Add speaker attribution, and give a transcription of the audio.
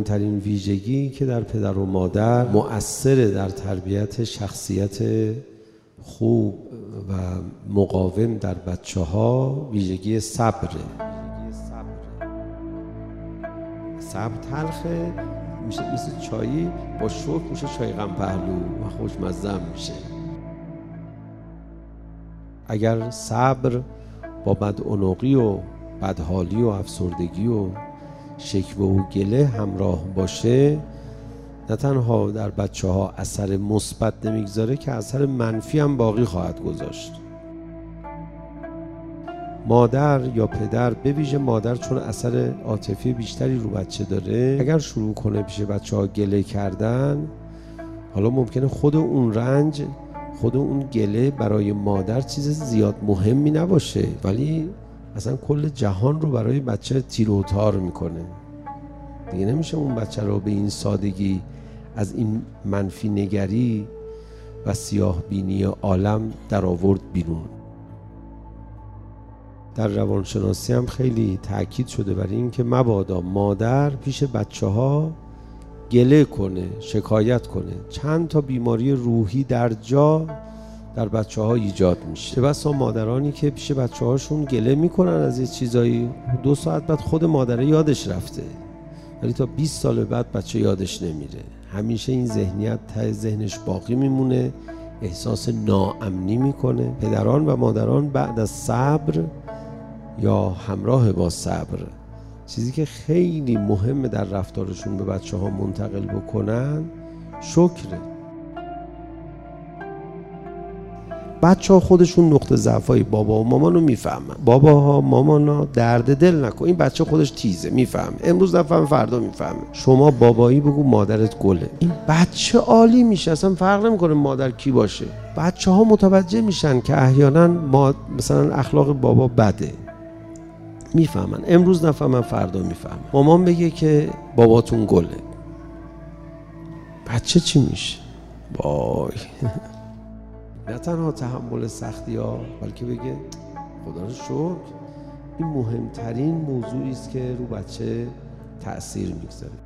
Speaker 1: مهمترین ویژگی که در پدر و مادر مؤثر در تربیت شخصیت خوب و مقاوم در بچه‌ها ویژگی صبره. صبر تلخه، میشه مثل چایی با شوک میشه چای غم پهلو و خوشمزه میشه. اگر صبر با بدعنقی و بدحالی و افسردگی و شکوه و گله همراه باشه، نه تنها در بچه‌ها اثر مثبت نمیگذاره که اثر منفی هم باقی خواهد گذاشت. مادر یا پدر، به ویژه مادر چون اثر عاطفی بیشتری رو بچه داره، اگر شروع کنه پیش بچه‌ها گله کردن، حالا ممکنه خود اون رنج، خود اون گله برای مادر چیز زیاد مهمی نباشه، ولی اصلا کل جهان رو برای بچه تیر و تار میکنه. دیگه نمیشه اون بچه رو به این سادگی از این منفی نگری و سیاه بینی عالم در آورد بیرون. در روانشناسی هم خیلی تاکید شده بر این که مبادا مادر پیش بچه‌ها گله کنه، شکایت کنه. چند تا بیماری روحی در جا در بچه‌ها ایجاد میشه. چه بسا مادرانی که پیش بچه‌هاشون گله میکنن از یه چیزایی، 2 ساعت بعد خود مادره یادش رفته، ولی تا 20 سال بعد بچه یادش نمیره. همیشه این ذهنیت ته ذهنش باقی میمونه، احساس ناامنی میکنه. پدران و مادران بعد از صبر یا همراه با صبر، چیزی که خیلی مهمه در رفتارشون به بچه‌ها منتقل بکنن شکره. بچه‌ها خودشون نقطه ضعفای بابا و مامان رو میفهمن. باباها مامانا درد دل نکن، این بچه خودش تیزه، میفهمه. امروز نفهم فردا میفهمه. شما بابایی بگو مادرت گله، این بچه عالی میشه. اصلا فرق نمیکنه مادر کی باشه. بچه‌ها متوجه میشن که احیانا مثلا اخلاق بابا بده، میفهمن. امروز نفهمن فردا میفهمن. مامان بگه که باباتون گله، بچه چی میشه؟ وای نه تنها تحمل سختی ها، بلکه بگه خدا رو شکر. این مهمترین موضوعی است که رو بچه تأثیر میگذاره.